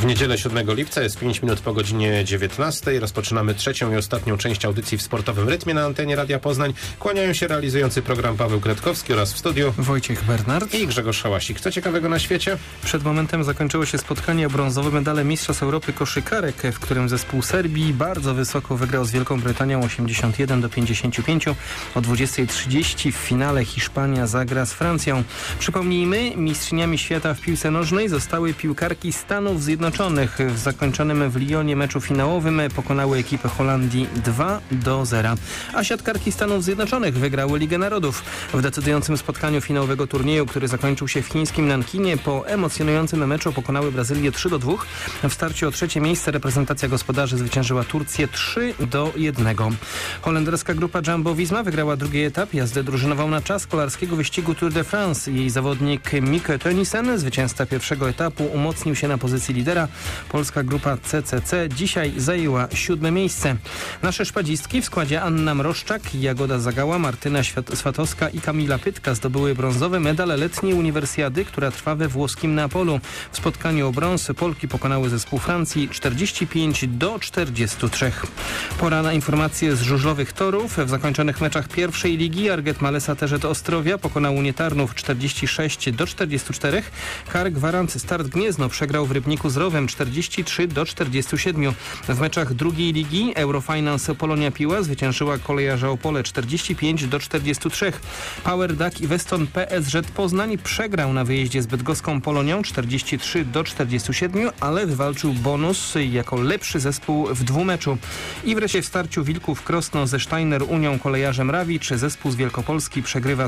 W niedzielę 7 lipca jest 5 minut po godzinie 19. Rozpoczynamy trzecią i ostatnią część audycji w sportowym rytmie na antenie Radia Poznań. Kłaniają się realizujący program Paweł Kretkowski oraz w studiu Wojciech Bernard i Grzegorz Szałasik. Co ciekawego na świecie? Przed momentem zakończyło się spotkanie o brązowe medale Mistrzostw Europy koszykarek, w którym zespół Serbii bardzo wysoko wygrał z Wielką Brytanią 81-55. O 20:30 w finale Hiszpania zagra z Francją. Przypomnijmy, mistrzyniami świata w piłce nożnej zostały piłkarki Stanów Zjednoczonych. W zakończonym w Lyonie meczu finałowym pokonały ekipę Holandii 2-0. A siatkarki Stanów Zjednoczonych wygrały Ligę Narodów. W decydującym spotkaniu finałowego turnieju, który zakończył się w chińskim Nankinie, po emocjonującym meczu pokonały Brazylię 3-2. W starciu o trzecie miejsce reprezentacja gospodarzy zwyciężyła Turcję 3-1. Holenderska grupa Jumbo Visma wygrała drugi etap jazdy drużynową na czas kolarskiego wyścigu Tour de France. Jej zawodnik Mikke Tönnissen, zwycięzca pierwszego etapu, umocnił się na pozycji lidera. Polska grupa CCC dzisiaj zajęła 7. miejsce. Nasze szpadzistki w składzie Anna Mroszczak, Jagoda Zagała, Martyna Swatowska i Kamila Pytka zdobyły brązowy medal letniej uniwersjady, która trwa we włoskim Neapolu. W spotkaniu o brąz Polki pokonały zespół Francji 45-43. Pora na informacje z żużlowych torów. W zakończonych meczach pierwszej ligi Arget Malesa Terzet Ostrowia pokonał Unię Tarnów 46-44. KAR Gwarant Start Gniezno przegrał w Rybniku z Rowem 43-47. W meczach drugiej ligi Eurofinance Polonia Piła zwyciężyła Kolejarza Opole 45-43. Power Duck i Weston PSZ Poznań przegrał na wyjeździe z bydgoską Polonią 43-47, ale wywalczył bonus jako lepszy zespół w dwumeczu. I wreszcie w starciu Wilków Krosno ze Steiner Unią Kolejarzem Rawicz zespół z Wielkopolski przegrywa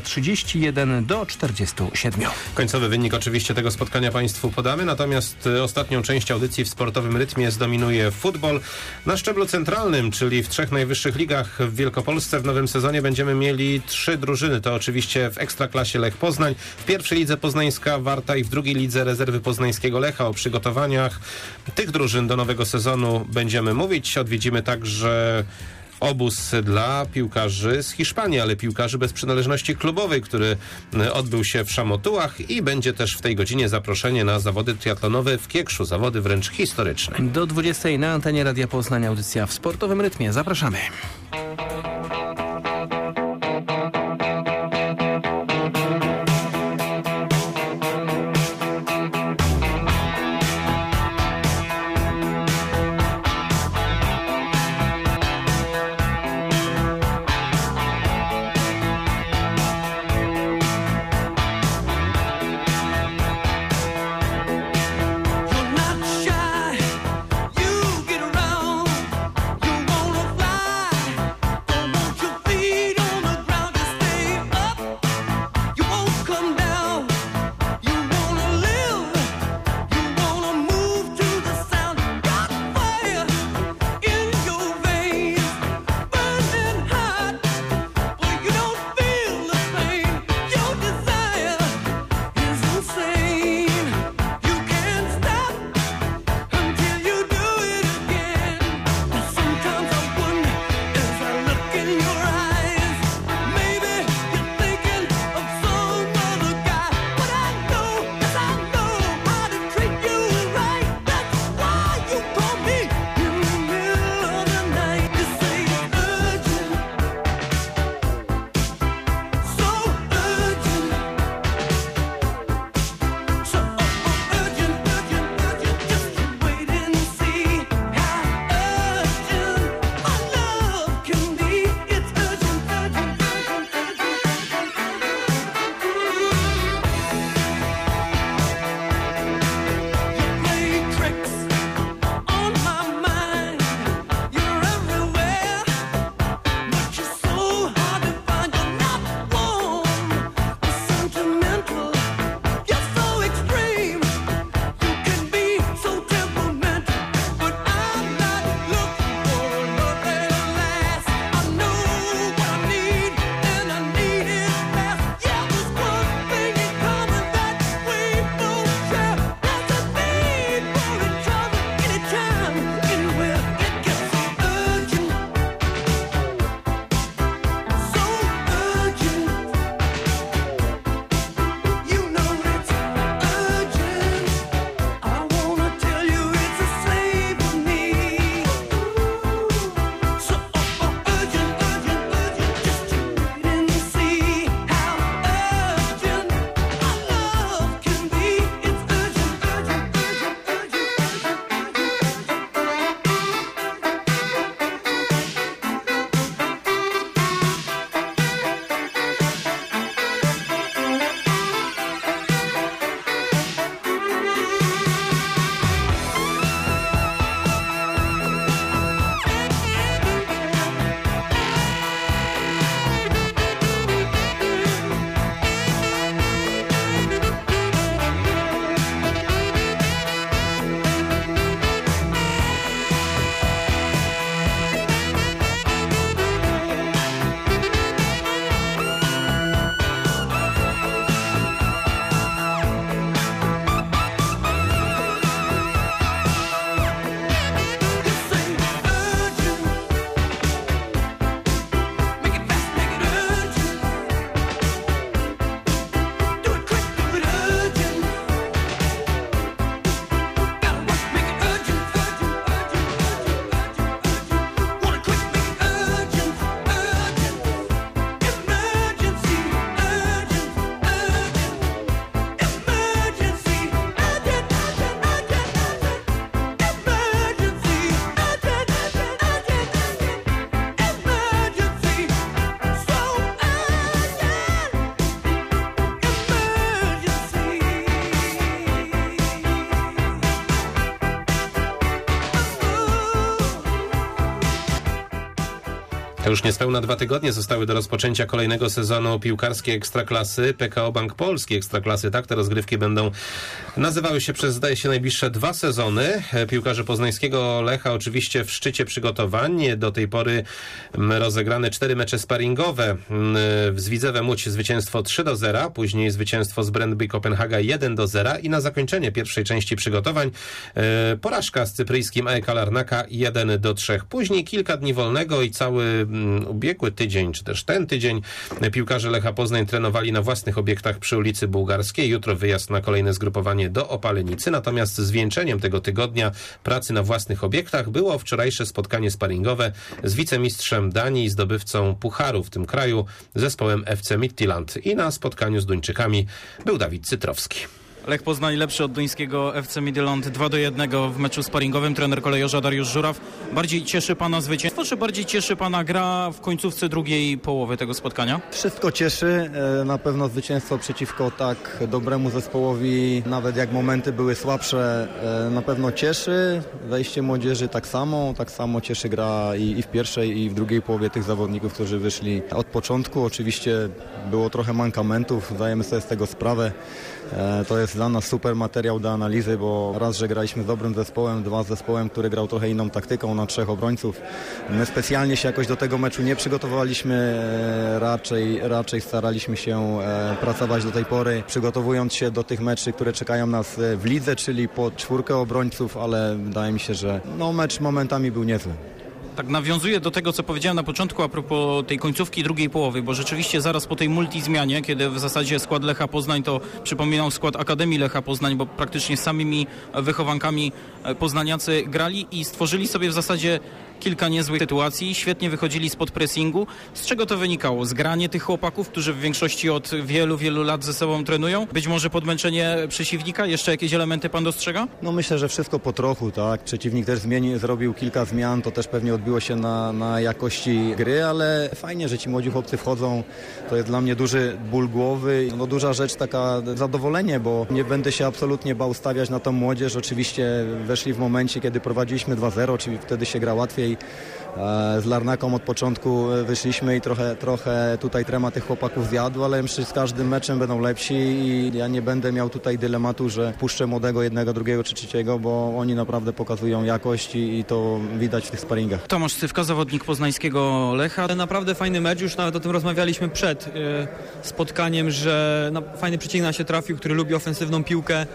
31-47. Końcowy wynik oczywiście tego spotkania Państwu podamy, natomiast ostatnią część audycji w sportowym rytmie zdominuje futbol. Na szczeblu centralnym, czyli w 3 najwyższych ligach w Wielkopolsce w nowym sezonie będziemy mieli 3 drużyny. To oczywiście w Ekstraklasie Lech Poznań, w pierwszej lidze poznańska Warta i w drugiej lidze rezerwy poznańskiego Lecha. O przygotowaniach tych drużyn do nowego sezonu będziemy mówić. Odwiedzimy także obóz dla piłkarzy z Hiszpanii, ale piłkarzy bez przynależności klubowej, który odbył się w Szamotułach i będzie też w tej godzinie zaproszenie na zawody triatlonowe w Kiekszu, zawody wręcz historyczne. Do 20 na antenie Radia Poznań audycja w sportowym rytmie. Zapraszamy. You're not shy, you get around, you wanna fly. Już niespełna 2 tygodnie zostały do rozpoczęcia kolejnego sezonu piłkarskiej Ekstraklasy. PKO Bank Polski Ekstraklasy, tak te rozgrywki będą nazywały się przez, zdaje się, najbliższe 2 sezony. Piłkarze poznańskiego Lecha oczywiście w szczycie przygotowań. Do tej pory rozegrane 4 mecze sparingowe. Z Widzewem Łódź zwycięstwo 3-0, później zwycięstwo z Brøndby Kopenhaga 1-0 i na zakończenie pierwszej części przygotowań porażka z cypryjskim AEK Larnaka 1-3. Później kilka dni wolnego i cały ubiegły tydzień, czy też ten tydzień piłkarze Lecha Poznań trenowali na własnych obiektach przy ulicy Bułgarskiej. Jutro wyjazd na kolejne zgrupowanie do Opalenicy. Natomiast zwieńczeniem tego tygodnia pracy na własnych obiektach było wczorajsze spotkanie sparingowe z wicemistrzem Danii i zdobywcą pucharu w tym kraju, zespołem FC Midtjylland. I na spotkaniu z Duńczykami był Dawid Cytrowski. Lech Poznań lepszy od duńskiego FC Midtjylland 2-1 w meczu sparingowym. Trener kolejorza Dariusz Żuraw. Bardziej cieszy pana zwycięstwo, czy bardziej cieszy pana gra w końcówce drugiej połowy tego spotkania? Wszystko cieszy. Na pewno zwycięstwo przeciwko tak dobremu zespołowi, nawet jak momenty były słabsze, na pewno cieszy. Wejście młodzieży tak samo cieszy gra i w pierwszej, i w drugiej połowie tych zawodników, którzy wyszli od początku. Oczywiście było trochę mankamentów, zdajemy sobie z tego sprawę. To jest dla nas super materiał do analizy, bo raz, że graliśmy z dobrym zespołem, 2 z zespołem, który grał trochę inną taktyką na 3 obrońców. My specjalnie się jakoś do tego meczu nie przygotowaliśmy, raczej staraliśmy się pracować do tej pory, przygotowując się do tych meczy, które czekają nas w lidze, czyli po 4 obrońców, ale wydaje mi się, że mecz momentami był niezły. Tak nawiązuję do tego, co powiedziałem na początku a propos tej końcówki drugiej połowy, bo rzeczywiście zaraz po tej multizmianie, kiedy w zasadzie skład Lecha Poznań to przypominał skład Akademii Lecha Poznań, bo praktycznie samymi wychowankami poznaniacy grali i stworzyli sobie w zasadzie kilka niezłych sytuacji, świetnie wychodzili spod pressingu. Z czego to wynikało? Zgranie tych chłopaków, którzy w większości od wielu lat ze sobą trenują? Być może podmęczenie przeciwnika? Jeszcze jakieś elementy pan dostrzega? Myślę, że wszystko po trochu, tak. Przeciwnik też zrobił kilka zmian, to też pewnie odbiło się na jakości gry, ale fajnie, że ci młodzi chłopcy wchodzą. To jest dla mnie duży ból głowy, duża rzecz, taka zadowolenie, bo nie będę się absolutnie bał stawiać na tą młodzież. Oczywiście weszli w momencie, kiedy prowadziliśmy 2-0, czyli wtedy się gra łatwiej. Z Larnaką od początku wyszliśmy i trochę tutaj trema tych chłopaków zjadł, ale myślę, że z każdym meczem będą lepsi i ja nie będę miał tutaj dylematu, że puszczę młodego jednego, drugiego czy trzeciego, bo oni naprawdę pokazują jakość i to widać w tych sparingach. Tomasz Cywka, zawodnik poznańskiego Lecha. Naprawdę fajny mecz, już nawet o tym rozmawialiśmy przed spotkaniem, że fajny przeciwnik nam się trafił, który lubi ofensywną piłkę.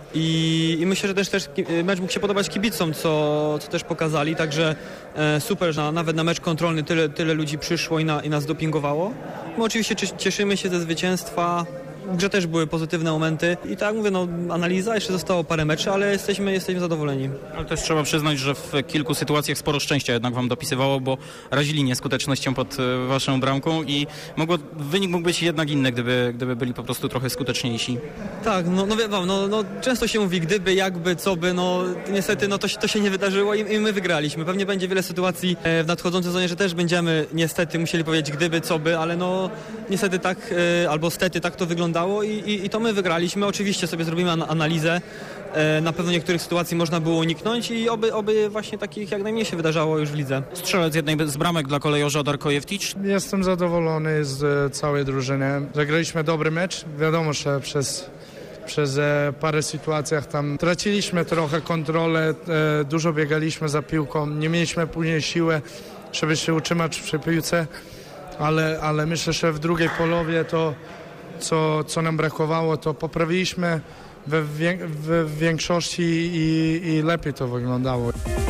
I myślę, że też mecz mógł się podobać kibicom, co też pokazali, także super, że nawet na mecz kontrolny tyle ludzi przyszło i nas dopingowało. My oczywiście cieszymy się ze zwycięstwa, w grze też były pozytywne momenty i tak jak mówię, analiza, jeszcze zostało parę meczy, ale jesteśmy zadowoleni. Ale też trzeba przyznać, że w kilku sytuacjach sporo szczęścia jednak wam dopisywało, bo razili nieskutecznością pod waszą bramką i wynik mógł być jednak inny, gdyby byli po prostu trochę skuteczniejsi. Tak, często się mówi gdyby, jakby, co by, niestety to się nie wydarzyło i my wygraliśmy. Pewnie będzie wiele sytuacji w nadchodzącym sezonie, że też będziemy niestety musieli powiedzieć gdyby, co by, ale niestety tak, albo stety tak to wyglądało i to my wygraliśmy. Oczywiście sobie zrobimy analizę. Na pewno niektórych sytuacji można było uniknąć i oby właśnie takich jak najmniej się wydarzało już w lidze. Strzelec jednej z bramek dla kolejorza Darko Jewticz. Jestem zadowolony z całej drużyny. Zagraliśmy dobry mecz. Wiadomo, że przez parę sytuacjach tam traciliśmy trochę kontrolę, dużo biegaliśmy za piłką, nie mieliśmy później siły, żeby się utrzymać przy piłce, ale myślę, że w drugiej połowie to co nam brakowało, to poprawiliśmy w większości i lepiej to wyglądało.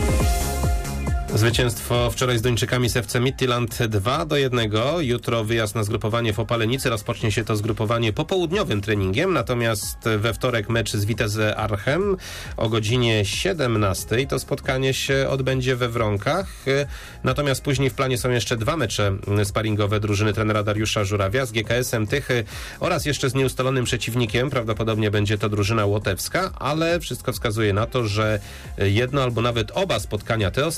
Zwycięstwo wczoraj z Duńczykami z FC Midtjylland 2-1. Jutro wyjazd na zgrupowanie w Opalenicy. Rozpocznie się to zgrupowanie popołudniowym treningiem, natomiast we wtorek mecz z Vitesse Arnhem o godzinie 17. To spotkanie się odbędzie we Wronkach. Natomiast później w planie są jeszcze 2 mecze sparingowe drużyny trenera Dariusza Żurawia z GKS-em Tychy oraz jeszcze z nieustalonym przeciwnikiem. Prawdopodobnie będzie to drużyna łotewska, ale wszystko wskazuje na to, że jedno albo nawet oba spotkania, te ostatnie,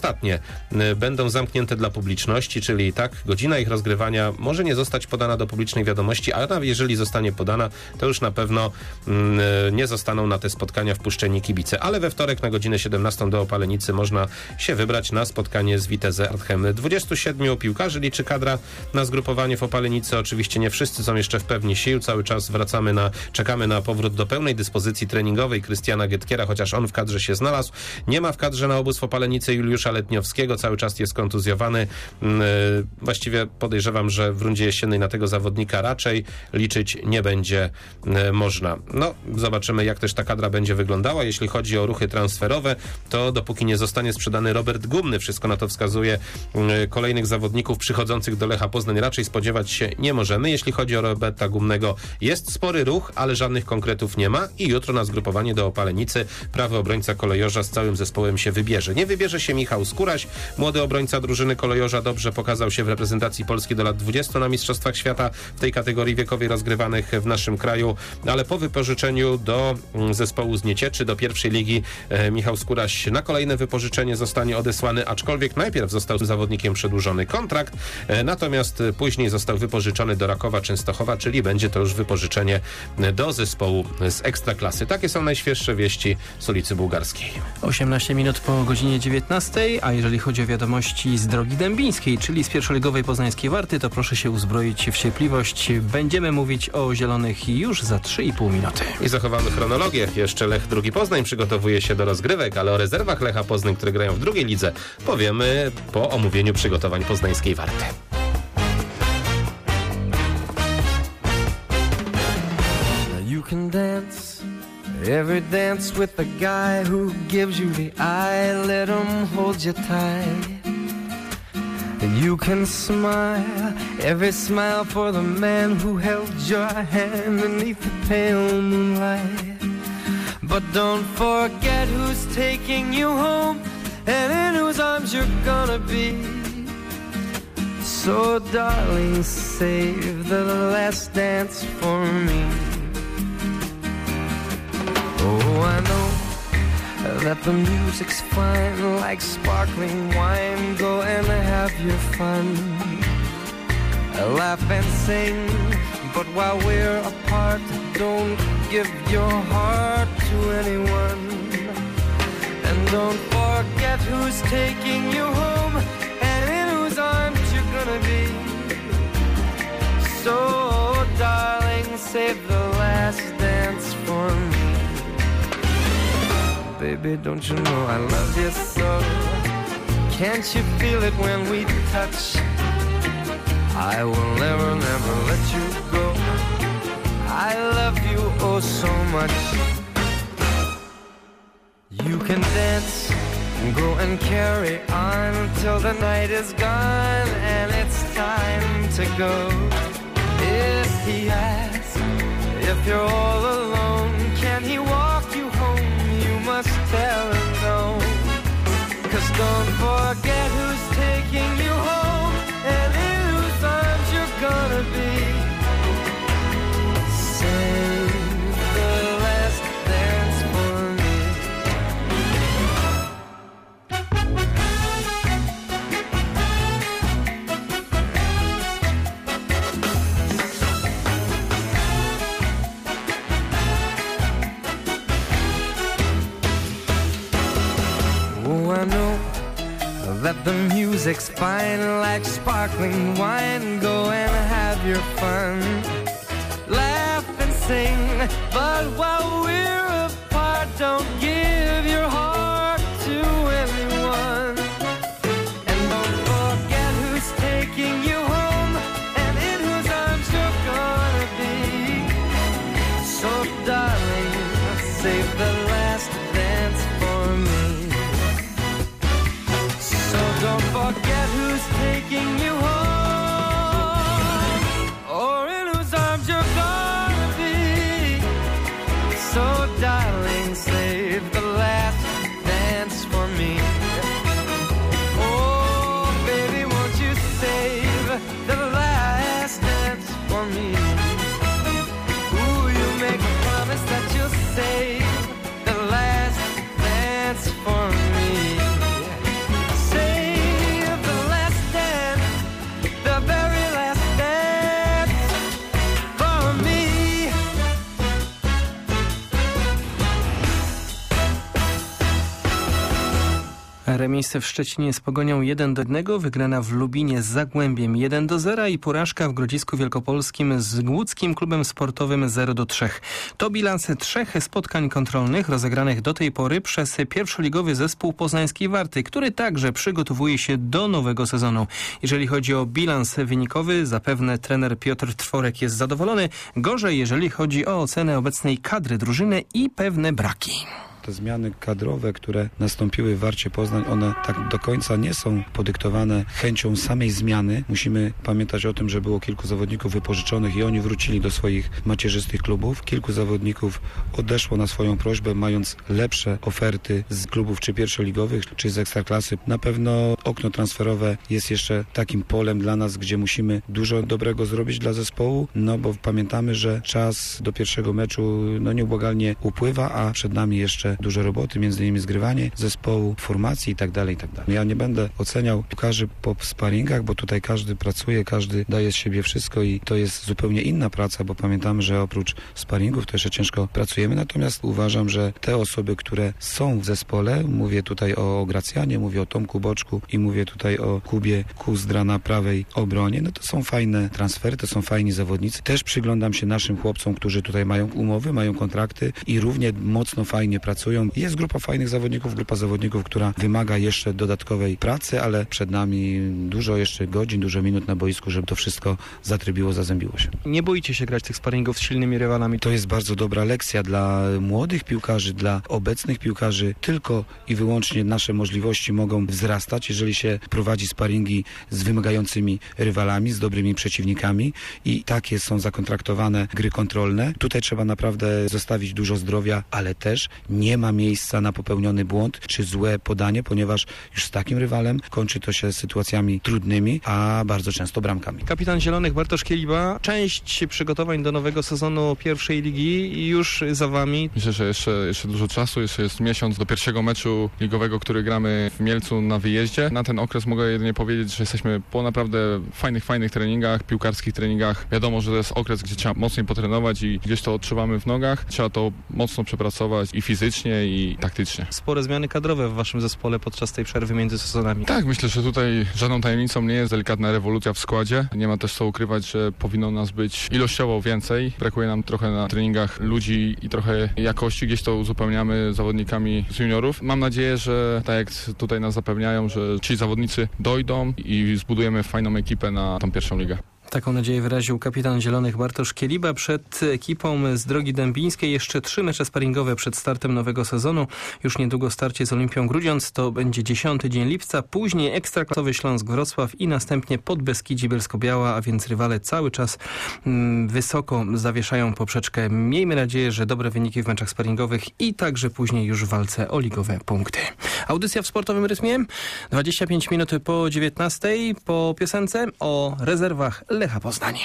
będą zamknięte dla publiczności, czyli tak, godzina ich rozgrywania może nie zostać podana do publicznej wiadomości, a nawet jeżeli zostanie podana, to już na pewno nie zostaną na te spotkania wpuszczeni kibice. Ale we wtorek na godzinę 17 do Opalenicy można się wybrać na spotkanie z Vitesse Arnhem. 27 piłkarzy liczy kadra na zgrupowanie w Opalenicy. Oczywiście nie wszyscy są jeszcze w pełni sił. Cały czas czekamy na powrót do pełnej dyspozycji treningowej Krystiana Gytkiera, chociaż on w kadrze się znalazł. Nie ma w kadrze na obóz w Opalenicy Juliusza Letniowskiego. Cały czas jest kontuzjowany. Właściwie podejrzewam, że w rundzie jesiennej na tego zawodnika raczej liczyć nie będzie można. No, zobaczymy, jak też ta kadra będzie wyglądała. Jeśli chodzi o ruchy transferowe, to dopóki nie zostanie sprzedany Robert Gumny, wszystko na to wskazuje, kolejnych zawodników przychodzących do Lecha Poznań raczej spodziewać się nie możemy. Jeśli chodzi o Roberta Gumnego, jest spory ruch, ale żadnych konkretów nie ma i jutro na zgrupowanie do Opalenicy prawy obrońca Kolejorza z całym zespołem się wybierze. Nie wybierze się Michał Skóraś, młody obrońca drużyny Kolejorza, dobrze pokazał się w reprezentacji Polski do lat 20 na Mistrzostwach Świata w tej kategorii wiekowej rozgrywanych w naszym kraju, ale po wypożyczeniu do zespołu z Niecieczy, do pierwszej ligi, Michał Skóraś na kolejne wypożyczenie zostanie odesłany, aczkolwiek najpierw został zawodnikiem przedłużony kontrakt, natomiast później został wypożyczony do Rakowa Częstochowa, czyli będzie to już wypożyczenie do zespołu z Ekstraklasy. Takie są najświeższe wieści z ulicy Bułgarskiej. 18 minut po godzinie 19, a jeżeli chodzi o wiadomości z drogi dębińskiej, czyli z pierwszoligowej poznańskiej Warty, to proszę się uzbroić w cierpliwość. Będziemy mówić o zielonych już za 3,5 minuty. I zachowamy chronologię. Jeszcze Lech II Poznań przygotowuje się do rozgrywek, ale o rezerwach Lecha Poznań, które grają w drugiej lidze, powiemy po omówieniu przygotowań poznańskiej Warty. You can dance every dance with the guy who gives you the eye. Let him hold you tight. You can smile every smile for the man who held your hand beneath the pale moonlight. But don't forget who's taking you home and in whose arms you're gonna be. So darling, save the last dance for me. Oh, I know that the music's fine, like sparkling wine. Go and have your fun, laugh and sing. But while we're apart, don't give your heart to anyone. And don't forget who's taking you home and in whose arms you're gonna be. So darling, save the last dance for me. Baby, don't you know I love you so? Can't you feel it when we touch? I will never, never let you go. I love you oh so much. You can dance, go and carry on till the night is gone and it's time to go. If he asks if you're all alone, can he walk you home? You must tell him no. 'Cause don't forget who's taking you home and in whose arms you're gonna be. Save the last dance for me. Oh, I know that the music's fine, like sparkling wine. Go and have your fun, laugh and sing. But while we're apart, don't give your heart to anyone. And don't forget who's taking you home and in whose arms you're gonna be. So darling, save the last dance for me. So don't forget who's taking you home or in whose arms you're gonna be. So darling, save the last Remis w Szczecinie z Pogonią 1-1, wygrana w Lubinie z Zagłębiem 1-0 i porażka w Grodzisku Wielkopolskim z Łódzkim Klubem Sportowym 0-3. To bilans 3 spotkań kontrolnych rozegranych do tej pory przez pierwszoligowy zespół poznańskiej Warty, który także przygotowuje się do nowego sezonu. Jeżeli chodzi o bilans wynikowy, zapewne trener Piotr Trworek jest zadowolony. Gorzej, jeżeli chodzi o ocenę obecnej kadry drużyny i pewne braki. Te zmiany kadrowe, które nastąpiły w Warcie Poznań, one tak do końca nie są podyktowane chęcią samej zmiany. Musimy pamiętać o tym, że było kilku zawodników wypożyczonych i oni wrócili do swoich macierzystych klubów. Kilku zawodników odeszło na swoją prośbę, mając lepsze oferty z klubów czy pierwszoligowych, czy z Ekstraklasy. Na pewno okno transferowe jest jeszcze takim polem dla nas, gdzie musimy dużo dobrego zrobić dla zespołu, no bo pamiętamy, że czas do pierwszego meczu nieubłagalnie upływa, a przed nami jeszcze dużo roboty, między innymi zgrywanie zespołu, formacji i tak dalej. Ja nie będę oceniał piłkarzy po sparingach, bo tutaj każdy pracuje, każdy daje z siebie wszystko i to jest zupełnie inna praca, bo pamiętamy, że oprócz sparingów to jeszcze ciężko pracujemy, natomiast uważam, że te osoby, które są w zespole, mówię tutaj o Gracjanie, mówię o Tomku Boczku i mówię tutaj o Kubie Kuzdra na prawej obronie, no to są fajne transfery, to są fajni zawodnicy. Też przyglądam się naszym chłopcom, którzy tutaj mają umowy, mają kontrakty i równie mocno fajnie pracują. Jest grupa fajnych zawodników, która wymaga jeszcze dodatkowej pracy, ale przed nami dużo jeszcze godzin, dużo minut na boisku, żeby to wszystko zatrybiło, zazębiło się. Nie boicie się grać tych sparingów z silnymi rywalami? To jest bardzo dobra lekcja dla młodych piłkarzy, dla obecnych piłkarzy. Tylko i wyłącznie nasze możliwości mogą wzrastać, jeżeli się prowadzi sparingi z wymagającymi rywalami, z dobrymi przeciwnikami i takie są zakontraktowane gry kontrolne. Tutaj trzeba naprawdę zostawić dużo zdrowia, ale też nie ma miejsca na popełniony błąd czy złe podanie, ponieważ już z takim rywalem kończy to się sytuacjami trudnymi, a bardzo często bramkami. Kapitan Zielonych Bartosz Kieliba, część przygotowań do nowego sezonu pierwszej ligi już za wami. Myślę, że jeszcze dużo czasu, jeszcze jest miesiąc do pierwszego meczu ligowego, który gramy w Mielcu na wyjeździe. Na ten okres mogę jedynie powiedzieć, że jesteśmy po naprawdę fajnych treningach, piłkarskich treningach. Wiadomo, że to jest okres, gdzie trzeba mocniej potrenować i gdzieś to odczuwamy w nogach. Trzeba to mocno przepracować i fizycznie, i taktycznie. Spore zmiany kadrowe w waszym zespole podczas tej przerwy między sezonami. Tak, myślę, że tutaj żadną tajemnicą nie jest delikatna rewolucja w składzie. Nie ma też co ukrywać, że powinno nas być ilościowo więcej. Brakuje nam trochę na treningach ludzi i trochę jakości. Gdzieś to uzupełniamy zawodnikami z juniorów. Mam nadzieję, że tak jak tutaj nas zapewniają, że ci zawodnicy dojdą i zbudujemy fajną ekipę na tą pierwszą ligę. Taką nadzieję wyraził kapitan Zielonych Bartosz Kieliba. Przed ekipą z Drogi Dębińskiej jeszcze 3 mecze sparingowe przed startem nowego sezonu. Już niedługo starcie z Olimpią Grudziądz, to będzie 10 dzień lipca, później ekstraklasowy Śląsk Wrocław i następnie Podbeskidzie Bielsko-Biała, a więc rywale cały czas wysoko zawieszają poprzeczkę. Miejmy nadzieję, że dobre wyniki w meczach sparingowych i także później już w walce o ligowe punkty. Audycja w sportowym rytmie, 25 minut po 19, po piosence o rezerwach Lecha Poznań.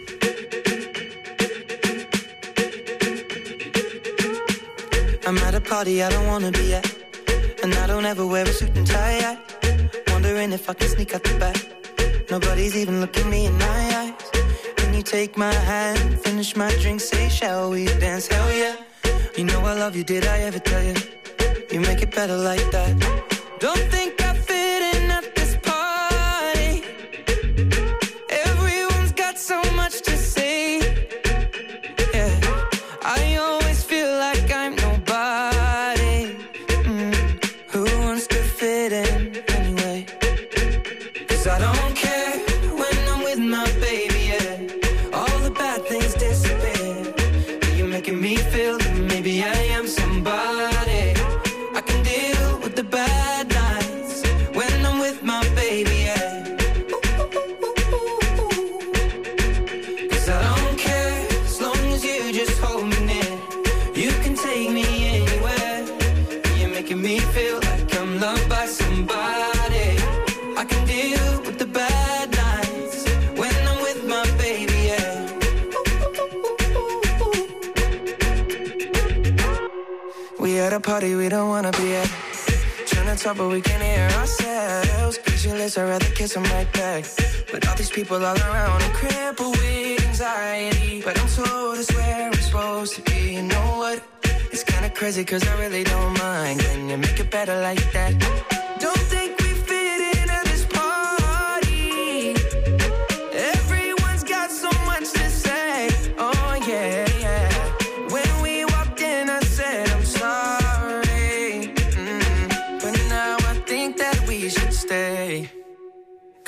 I'm at a party I don't wanna be at, and I don't ever wear a suit and tie yet. Wondering if I can sneak out the back. Nobody's even looking me in my eyes. Can you take my hand, finish my drink, say shall we dance? Hell yeah. You know I love you, did I ever tell you? You make it better like that. Don't think I fit in at this party. Everyone's got so much to say. Yeah, I always feel like I'm nobody. Who wants to fit in anyway? 'Cause I don't care when I'm with my baby, yeah. All the bad things disappear. You're making me feel that maybe I am somebody. I can deal with the bad nights when I'm with my baby, yeah. 'Cause I don't care as long as you just hold me near. You can take me anywhere. You're making me feel like I'm loved by somebody. I can deal with the bad nights when I'm with my baby, yeah. We at a party we don't wanna be at. Trying to talk but we can't hear ourselves. Speechless, I'd rather kiss them right back. But all these people all around are crippled with anxiety. But I'm told it's where I'm supposed to be. You know what? It's kinda crazy 'cause I really don't mind. Can you make it better like that? Don't think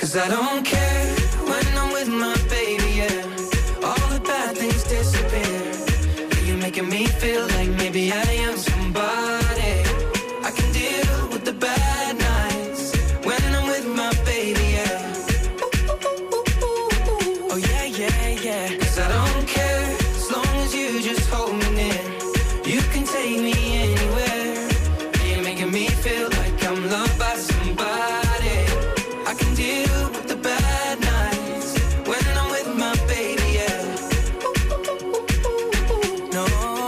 'Cause I don't care when I'm with my baby, yeah. All the bad things disappear. You're making me feel like maybe I am somebody. I can deal with the bad nights when I'm with my baby, yeah. Oh yeah, yeah, yeah. 'Cause I don't care as long as you just hold me near. You can take me anywhere. You're making me feel like I'm loved by somebody. I can deal with the bad nights when I'm with my baby, yeah. No,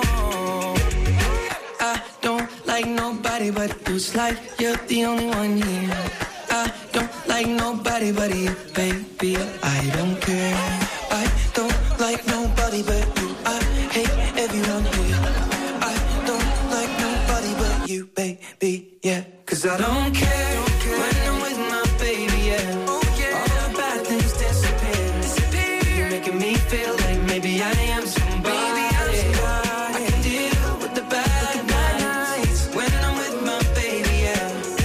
I don't like nobody but you. It's like you're the only one here. I don't like nobody but you, baby. I don't care. I don't like nobody but you. I hate everyone here. I don't like nobody but you, baby, yeah. 'Cause I don't care when I'm with my baby, yeah. All the bad things disappear. You're making me feel like maybe I am somebody. I can deal with the bad nights when I'm with my baby, yeah.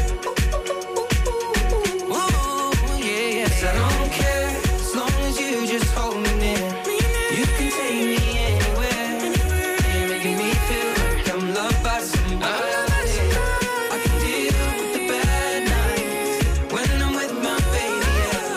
Ooh, yeah, yeah. 'Cause I don't care as long as you just hold me near. You can take me anywhere. You're making me feel like I'm loved by somebody. I can deal with the bad nights when I'm with my baby, yeah.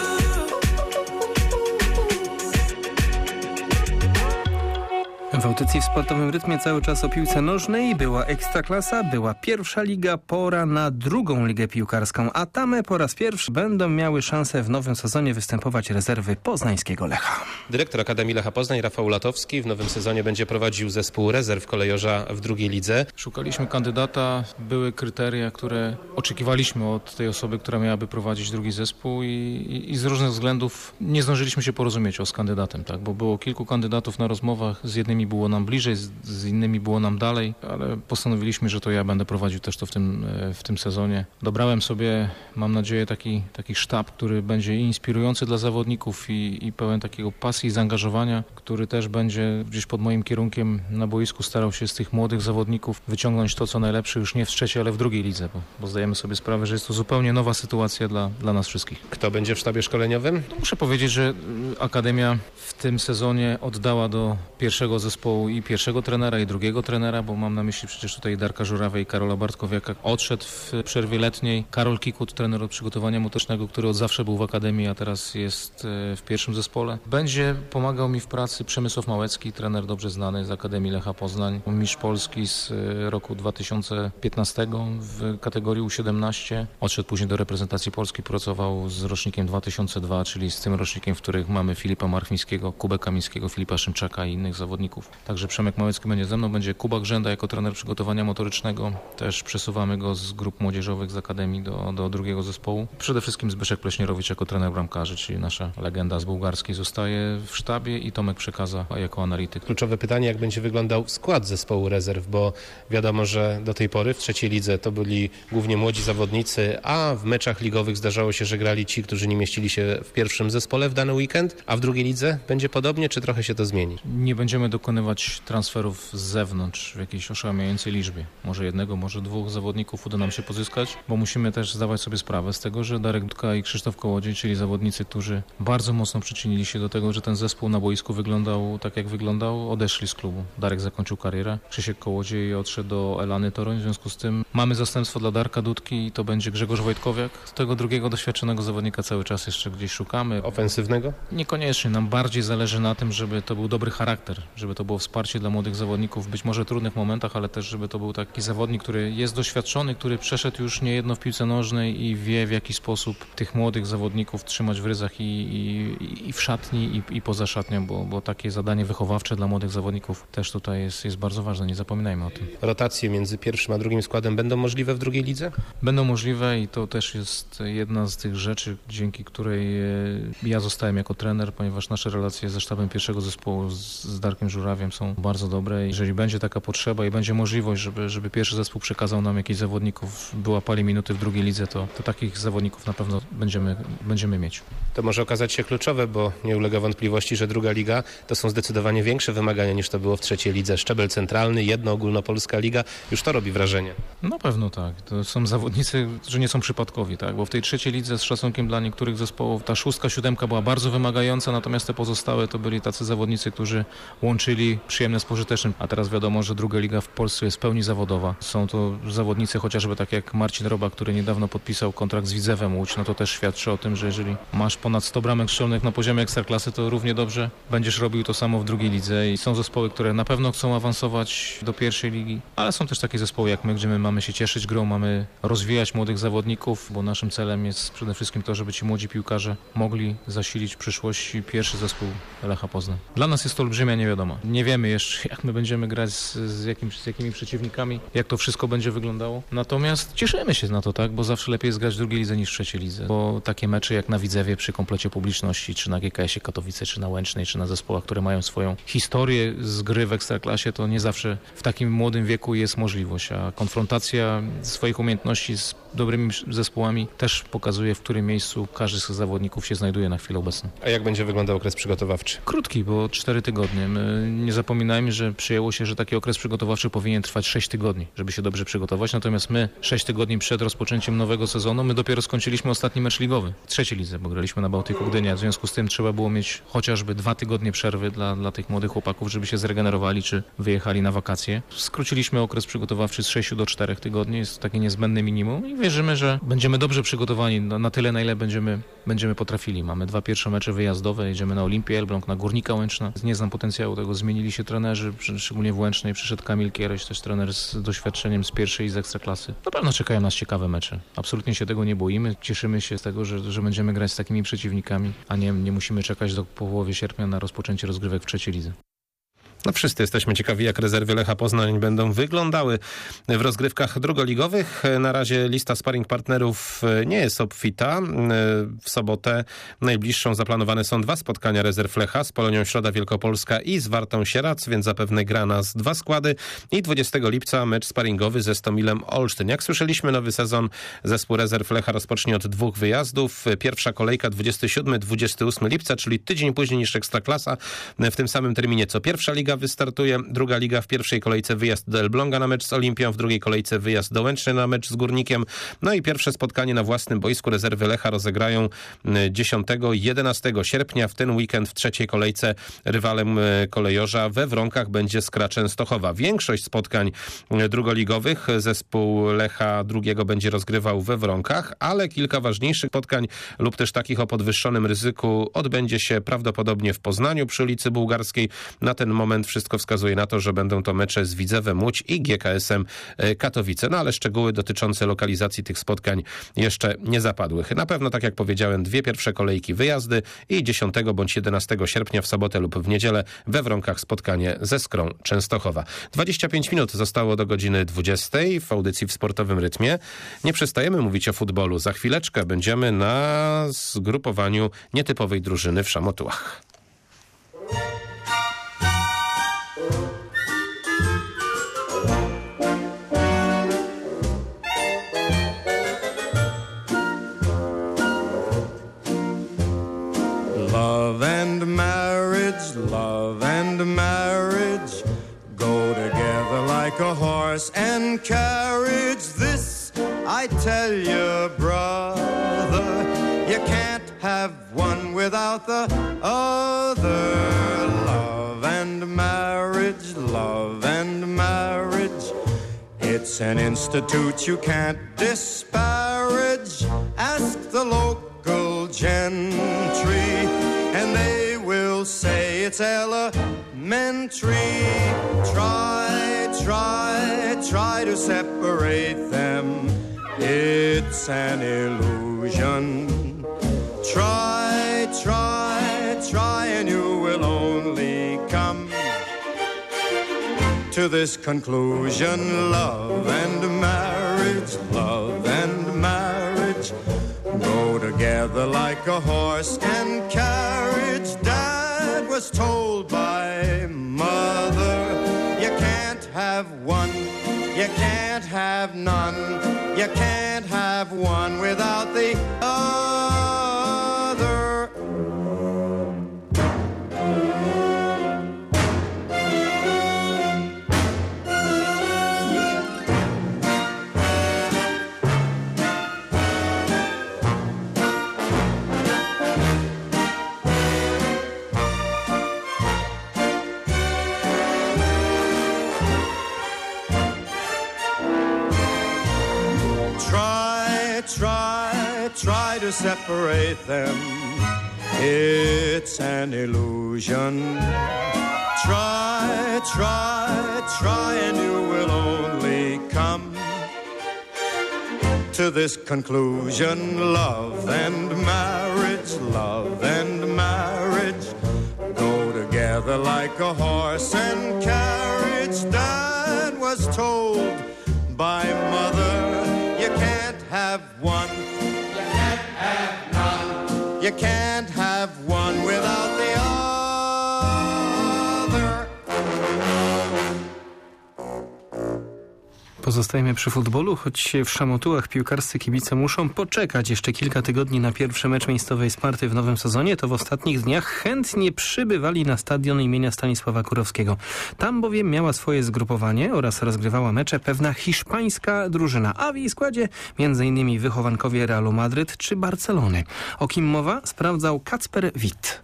W audycji w Sportowym Rytmie cały czas o piłce nożnej. Była Ekstraklasa, była pierwsza liga, pora na drugą ligę piłkarską, a tam po raz pierwszy będą miały szansę w nowym sezonie występować rezerwy poznańskiego Lecha. Dyrektor Akademii Lecha Poznań, Rafał Latowski, w nowym sezonie będzie prowadził zespół rezerw kolejorza w drugiej lidze. Szukaliśmy kandydata, były kryteria, które oczekiwaliśmy od tej osoby, która miałaby prowadzić drugi zespół i z różnych względów nie zdążyliśmy się porozumieć z kandydatem, tak? Bo było kilku kandydatów na rozmowach, z jednymi było nam bliżej, z innymi było nam dalej, ale postanowiliśmy, że to ja będę prowadził też to w tym sezonie. Dobrałem sobie, mam nadzieję, taki sztab, który będzie inspirujący dla zawodników i pełen takiego pasji i zaangażowania, który też będzie gdzieś pod moim kierunkiem na boisku starał się z tych młodych zawodników wyciągnąć to, co najlepsze już nie w trzeciej, ale w drugiej lidze, bo zdajemy sobie sprawę, że jest to zupełnie nowa sytuacja dla nas wszystkich. Kto będzie w sztabie szkoleniowym? Muszę powiedzieć, że Akademia w tym sezonie oddała do pierwszego zespołu i pierwszego trenera, i drugiego trenera, bo mam na myśli przecież tutaj Darka Żurawę i Karola Bartkowiaka. Odszedł w przerwie letniej Karol Kikut, trener od przygotowania motorycznego, który od zawsze był w Akademii, a teraz jest w pierwszym zespole. Będzie pomagał mi w pracy Przemysław Małecki, trener dobrze znany z Akademii Lecha Poznań, mistrz Polski z roku 2015 w kategorii U17. Odszedł później do reprezentacji Polski, pracował z rocznikiem 2002, czyli z tym rocznikiem, w których mamy Filipa Marchwińskiego, Kubę Kamińskiego, Filipa Szymczaka i innych zawodników. Także Przemek Małecki będzie ze mną, będzie Kuba Grzęda jako trener przygotowania motorycznego. Też przesuwamy go z grup młodzieżowych z Akademii do drugiego zespołu. Przede wszystkim Zbyszek Pleśnierowicz jako trener bramkarzy, czyli nasza legenda z bułgarskiej zostaje w sztabie i Tomek Przekaza jako analityk. Kluczowe pytanie, jak będzie wyglądał skład zespołu rezerw, bo wiadomo, że do tej pory w trzeciej lidze to byli głównie młodzi zawodnicy, a w meczach ligowych zdarzało się, że grali ci, którzy nie mieścili się w pierwszym zespole w dany weekend, a w drugiej lidze będzie podobnie, czy trochę się to zmieni? Nie będziemy dokonywać transferów z zewnątrz w jakiejś oszałamiającej liczbie. Może jednego, może dwóch zawodników uda nam się pozyskać, bo musimy też zdawać sobie sprawę z tego, że Darek Dudka i Krzysztof Kołodziej, czyli zawodnicy, którzy bardzo mocno przyczynili się do tego, że ten zespół na boisku wyglądał tak, jak wyglądał, odeszli z klubu. Darek zakończył karierę, Krzysiek Kołodziej odszedł do Elany Toruń, w związku z tym mamy zastępstwo dla Darka Dudki i to będzie Grzegorz Wojtkowiak. Tego drugiego doświadczonego zawodnika cały czas jeszcze gdzieś szukamy. Ofensywnego? Niekoniecznie. Nam bardziej zależy na tym, żeby to był dobry charakter, żeby to było wsparcie dla młodych zawodników, być może w trudnych momentach, ale też żeby to był taki zawodnik, który jest doświadczony, który przeszedł już niejedno w piłce nożnej i wie, w jaki sposób tych młodych zawodników trzymać w ryzach i w szatni, i poza szatnią, bo takie zadanie wychowawcze dla młodych zawodników też tutaj jest bardzo ważne, nie zapominajmy o tym. Rotacje między pierwszym a drugim składem będą możliwe w drugiej lidze? Będą możliwe i to też jest jedna z tych rzeczy, dzięki której ja zostałem jako trener, ponieważ nasze relacje ze sztabem pierwszego zespołu z Darkiem Żurawą Żurawiem są bardzo dobre. Jeżeli będzie taka potrzeba i będzie możliwość, żeby pierwszy zespół przekazał nam jakichś zawodników, wyłapali minuty w drugiej lidze, to takich zawodników na pewno będziemy mieć. To może okazać się kluczowe, bo nie ulega wątpliwości, że druga liga to są zdecydowanie większe wymagania niż to było w trzeciej lidze. Szczebel centralny, jedna ogólnopolska liga, już to robi wrażenie. Na pewno tak. To są zawodnicy, którzy nie są przypadkowi, tak? Bo w tej trzeciej lidze z szacunkiem dla niektórych zespołów ta 6., 7. była bardzo wymagająca, natomiast te pozostałe to byli tacy zawodnicy, którzy łączyli przyjemne z pożytecznym. A teraz wiadomo, że druga liga w Polsce jest w pełni zawodowa. Są to zawodnicy chociażby tak jak Marcin Roba, który niedawno podpisał kontrakt z Widzewem Łódź, no to też świadczy o tym, że jeżeli masz ponad 100 bramek strzelnych na poziomie ekstraklasy, to równie dobrze będziesz robił to samo w drugiej lidze i są zespoły, które na pewno chcą awansować do pierwszej ligi, ale są też takie zespoły jak my, gdzie my mamy się cieszyć grą, mamy rozwijać młodych zawodników, bo naszym celem jest przede wszystkim to, żeby ci młodzi piłkarze mogli zasilić w przyszłości pierwszy zespół Lecha Poznań. Dla nas jest to olbrzymia niewiadoma. Nie wiemy jeszcze, jak my będziemy grać z jakimi przeciwnikami, jak to wszystko będzie wyglądało. Natomiast cieszymy się na to, tak, bo zawsze lepiej jest grać w drugiej lidze niż w trzeciej lidze, bo takie mecze jak na Widzewie przy komplecie publiczności, czy na GKS-ie Katowice, czy na Łęcznej, czy na zespołach, które mają swoją historię z gry w ekstraklasie, to nie zawsze w takim młodym wieku jest możliwość, a konfrontacja swoich umiejętności z dobrymi zespołami też pokazuje, w którym miejscu każdy z zawodników się znajduje na chwilę obecną. A jak będzie wyglądał okres przygotowawczy? Krótki, bo 4 tygodnie. My nie zapominajmy, że przyjęło się, że taki okres przygotowawczy powinien trwać 6 tygodni, żeby się dobrze przygotować, natomiast my 6 tygodni przed rozpoczęciem nowego sezonu, my dopiero skończyliśmy ostatni mecz ligowy w trzeciej lidze, bo graliśmy na Bałtyku Gdynia. W związku z tym trzeba było mieć chociażby 2 tygodnie przerwy dla tych młodych chłopaków, żeby się zregenerowali czy wyjechali na wakacje. Skróciliśmy okres przygotowawczy z 6 do 4 tygodni, jest to takie niezbędne minimum i wierzymy, że będziemy dobrze przygotowani na tyle, na ile będziemy potrafili. Mamy 2 pierwsze mecze wyjazdowe, jedziemy na Olimpię Elbląg, na Górnika Łęczna. Nie znam potencjału tego, zmienili się trenerzy, szczególnie w Łęcznej przyszedł Kamil Kiereś, też trener z doświadczeniem z pierwszej i z ekstraklasy. Na pewno czekają nas ciekawe mecze. Absolutnie się tego nie boimy, cieszymy się z tego, że będziemy grać z takimi przeciwnikami, a nie musimy czekać do połowy sierpnia na rozpoczęcie rozgrywek w trzeciej lidze. No wszyscy jesteśmy ciekawi, jak rezerwy Lecha Poznań będą wyglądały w rozgrywkach drugoligowych. Na razie lista sparring partnerów nie jest obfita. W sobotę najbliższą zaplanowane są 2 spotkania rezerw Lecha z Polonią Środa Wielkopolska i z Wartą Sierac, więc zapewne gra nas 2 składy. I 20 lipca mecz sparingowy ze Stomilem Olsztyn. Jak słyszeliśmy, nowy sezon zespół rezerw Lecha rozpocznie od 2 wyjazdów. Pierwsza kolejka 27-28 lipca, czyli tydzień później niż Ekstraklasa. W tym samym terminie co pierwsza liga wystartuje, druga liga w pierwszej kolejce wyjazd do Elbląga na mecz z Olimpią, w drugiej kolejce wyjazd do Łęcznej na mecz z Górnikiem. No i pierwsze spotkanie na własnym boisku rezerwy Lecha rozegrają 10-11 sierpnia. W ten weekend w trzeciej kolejce rywalem kolejorza we Wronkach będzie Skra Częstochowa. Większość spotkań drugoligowych zespół Lecha drugiego będzie rozgrywał we Wronkach, ale kilka ważniejszych spotkań lub też takich o podwyższonym ryzyku odbędzie się prawdopodobnie w Poznaniu przy ulicy Bułgarskiej. Na ten moment wszystko wskazuje na to, że będą to mecze z Widzewem Łódź i GKS-em Katowice. No ale szczegóły dotyczące lokalizacji tych spotkań jeszcze nie zapadły. Na pewno, tak jak powiedziałem, 2 pierwsze kolejki wyjazdy i 10 bądź 11 sierpnia w sobotę lub w niedzielę we Wronkach spotkanie ze Skrą Częstochowa. 25 minut zostało do godziny 20 w audycji w Sportowym Rytmie. Nie przestajemy mówić o futbolu. Za chwileczkę będziemy na zgrupowaniu nietypowej drużyny w Szamotułach. Love and marriage go together like a horse and carriage. This I tell you, brother, you can't have one without the other. Love and marriage, it's an institute you can't disparage. Ask the local gentry and they will say it's elementary. Try to separate them. It's an illusion. Try and you will only come to this conclusion. Love and marriage go together like a horse and carriage. Dad was told by mother You can't have one without the other. Try to separate them. It's an illusion. Try and you will only come to this conclusion. Love and marriage go together like a horse and carriage. Dad was told by mother, you can't have one. You can't have one without the other. Pozostajemy przy futbolu, choć w szamotułach piłkarscy kibice muszą poczekać jeszcze kilka tygodni na pierwszy mecz miejscowej Sparty w nowym sezonie, to w ostatnich dniach chętnie przybywali na stadion imienia Stanisława Kurowskiego. Tam bowiem miała swoje zgrupowanie oraz rozgrywała mecze pewna hiszpańska drużyna, a w jej składzie m.in. wychowankowie Realu Madryt czy Barcelony. O kim mowa? Sprawdzał Kacper Witt.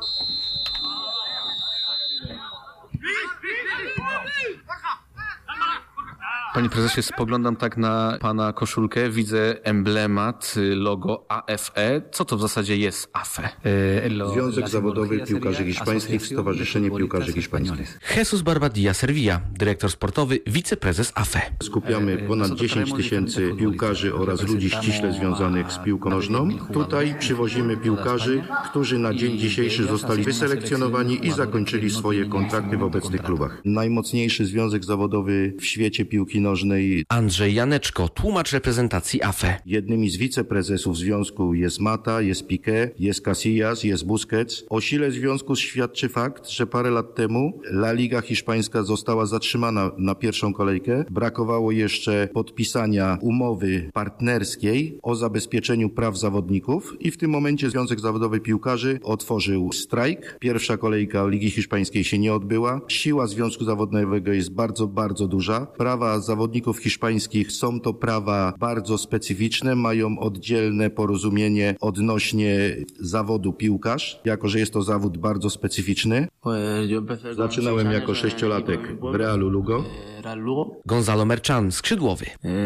Panie prezesie, spoglądam tak na pana koszulkę, widzę emblemat, logo AFE. Co to w zasadzie jest AFE? Związek Zawodowy Piłkarzy Hiszpańskich, Stowarzyszenie Piłkarzy Hiszpańskich. Jesus Barbadilla Servilla, dyrektor sportowy, wiceprezes AFE. Skupiamy ponad 10 tysięcy piłkarzy oraz ludzi ściśle związanych z piłką nożną. Tutaj przywozimy piłkarzy, którzy na dzień dzisiejszy zostali wyselekcjonowani i zakończyli swoje kontrakty w obecnych klubach. Najmocniejszy związek zawodowy w świecie piłki nożnej. Andrzej Janeczko, tłumacz reprezentacji AFE. Jednymi z wiceprezesów związku jest Mata, jest Piqué, jest Casillas, jest Busquets. O sile związku świadczy fakt, że parę lat temu La Liga hiszpańska została zatrzymana na pierwszą kolejkę. Brakowało jeszcze podpisania umowy partnerskiej o zabezpieczeniu praw zawodników i w tym momencie Związek Zawodowy Piłkarzy otworzył strajk. Pierwsza kolejka Ligi Hiszpańskiej się nie odbyła. Siła Związku Zawodowego jest bardzo, bardzo duża. Prawa zawodników hiszpańskich są to prawa bardzo specyficzne, mają oddzielne porozumienie odnośnie zawodu piłkarz, jako że jest to zawód bardzo specyficzny. Zaczynałem jako 6-latek w Realu Lugo. Gonzalo Merchan, skrzydłowy.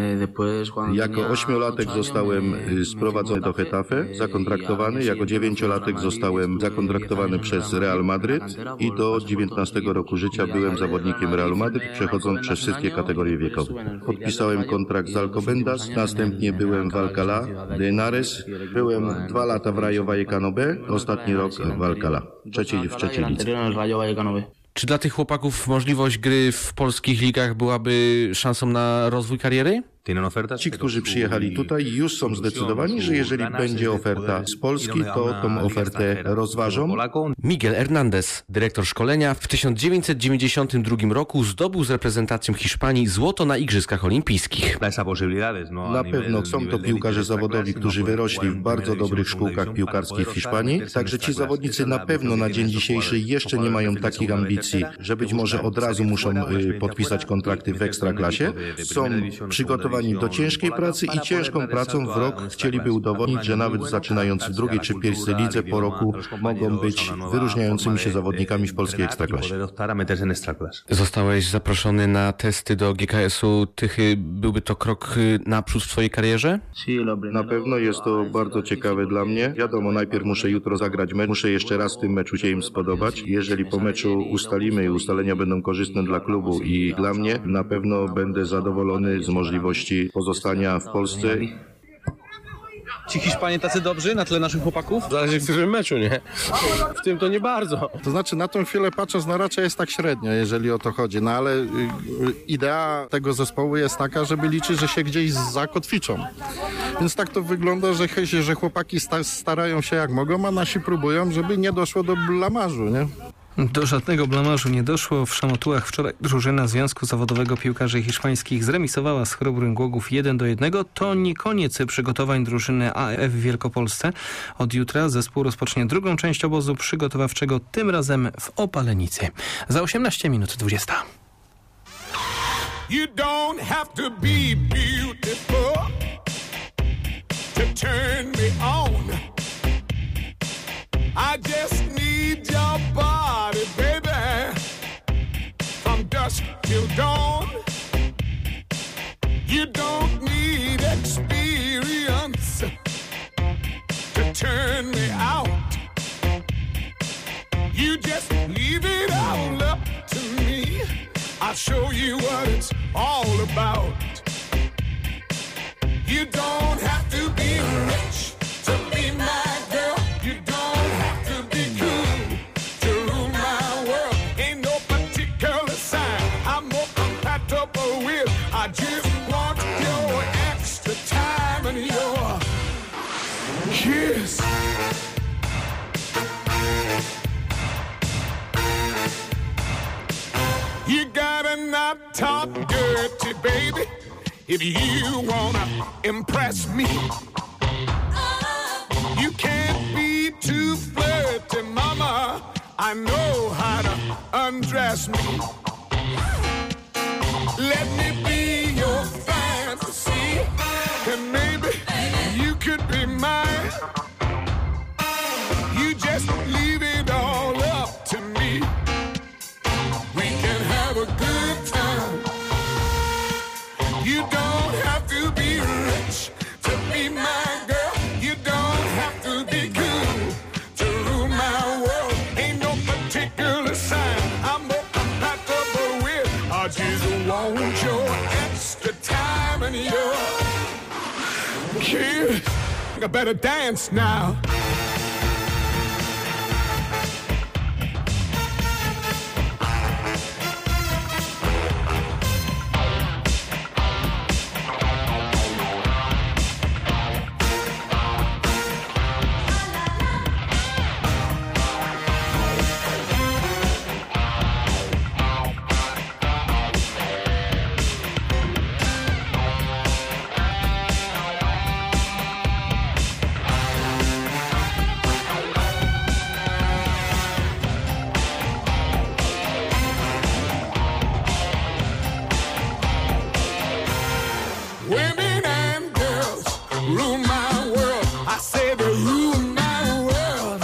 Jako 8-latek zostałem sprowadzony do Getafe, zakontraktowany. Jako 9-latek zostałem zakontraktowany przez Real Madryt i do 19 roku życia byłem zawodnikiem Realu Madryt, przechodząc przez wszystkie kategorie wiekowe. Podpisałem kontrakt z Alcobendas, następnie byłem w Alcalá de Henares, byłem 2 lata w Rayo Vallecano B, ostatni rok w Alcalá, w trzeciej lidze. Czy dla tych chłopaków możliwość gry w polskich ligach byłaby szansą na rozwój kariery? Ci, którzy przyjechali tutaj, już są zdecydowani, że jeżeli będzie oferta z Polski, to tą ofertę rozważą. Miguel Hernández, dyrektor szkolenia, w 1992 roku zdobył z reprezentacją Hiszpanii złoto na Igrzyskach Olimpijskich. Na pewno są to piłkarze zawodowi, którzy wyrośli w bardzo dobrych szkółkach piłkarskich w Hiszpanii, także ci zawodnicy na pewno na dzień dzisiejszy jeszcze nie mają takich ambicji, że być może od razu muszą podpisać kontrakty w ekstraklasie. Są przygotowani do ciężkiej pracy i ciężką pracą w rok chcieliby udowodnić, że nawet zaczynając w drugiej czy pierwszej lidze po roku mogą być wyróżniającymi się zawodnikami w polskiej ekstraklasie. Zostałeś zaproszony na testy do GKS-u Tychy. Byłby to krok naprzód w twojej karierze? Na pewno jest to bardzo ciekawe dla mnie. Wiadomo, najpierw muszę jutro zagrać mecz, muszę jeszcze raz w tym meczu się im spodobać. Jeżeli po meczu ustalimy i ustalenia będą korzystne dla klubu i dla mnie, na pewno będę zadowolony z możliwości pozostania w Polsce. Ci Hiszpanie tacy dobrzy na tle naszych chłopaków? Zależy w którym meczu, nie? W tym to nie bardzo. To znaczy na tą chwilę patrząc, no raczej jest tak średnio, jeżeli o to chodzi. No ale idea tego zespołu jest taka, żeby liczyć, że się gdzieś zakotwiczą. Więc tak to wygląda, że chłopaki starają się jak mogą, a nasi próbują, żeby nie doszło do blamażu, nie? Do żadnego blamażu nie doszło. W Szamotułach wczoraj drużyna Związku Zawodowego Piłkarzy Hiszpańskich zremisowała z Chrobrym Głogów 1-1. To nie koniec przygotowań drużyny AEF w Wielkopolsce. Od jutra zespół rozpocznie drugą część obozu przygotowawczego, tym razem w Opalenicy. Za 18 minut 20. You don't have to be beautiful to turn me on. I just need your body, baby, from dusk till dawn. You don't need experience to turn me out. You just leave it all up to me. I'll show you what it's all about. You don't have to be rich to be my girl. You don't have to be cool to rule my world. Ain't no particular sign I'm more compatible with. I just want your extra time and your kiss. You gotta not talk dirty, baby, if you wanna impress me. You can't be too flirty, mama. I know how to undress me. Let me be your fantasy, and maybe you could be mine. You just leave it all up to me. We can have a good time. You don't have to be rich to be my girl. You don't have to be cool to rule my world. Ain't no particular sign I'm more compatible with. I just want your extra time and your kiss. I better dance now. Women and girls rule my world. I say they rule my world.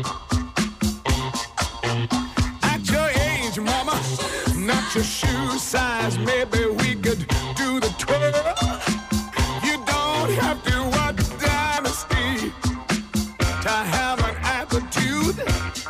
At your age, mama, not your shoe size. Maybe we could do the twirl. You don't have to watch Dynasty to have an attitude.